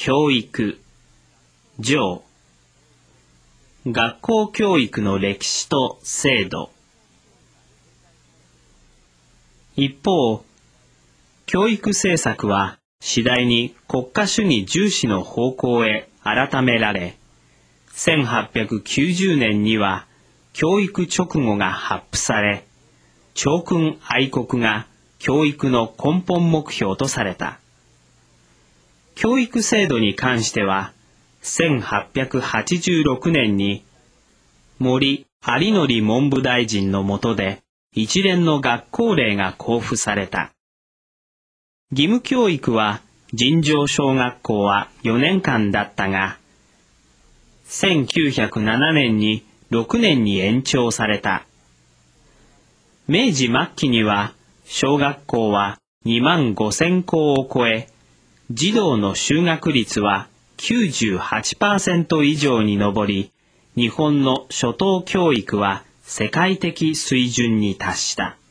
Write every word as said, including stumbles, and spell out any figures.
教育、上、学校教育の歴史と制度。一方、教育政策は次第に国家主義重視の方向へ改められ、せんはっぴゃくきゅうじゅうねんには教育直後が発布され、教訓愛国が教育の根本目標とされた。教育制度に関しては、せんはっぴゃくはちじゅうろくねんに森有則文部大臣の下で一連の学校令が公布された。義務教育は尋常小学校はよねんかんだったが、せんきゅうひゃくななねんにろくねんに延長された。明治末期には小学校はにまんごせんこうを超え、児童の就学率は きゅうじゅうはちパーセント 以上に上り、日本の初等教育は世界的水準に達した。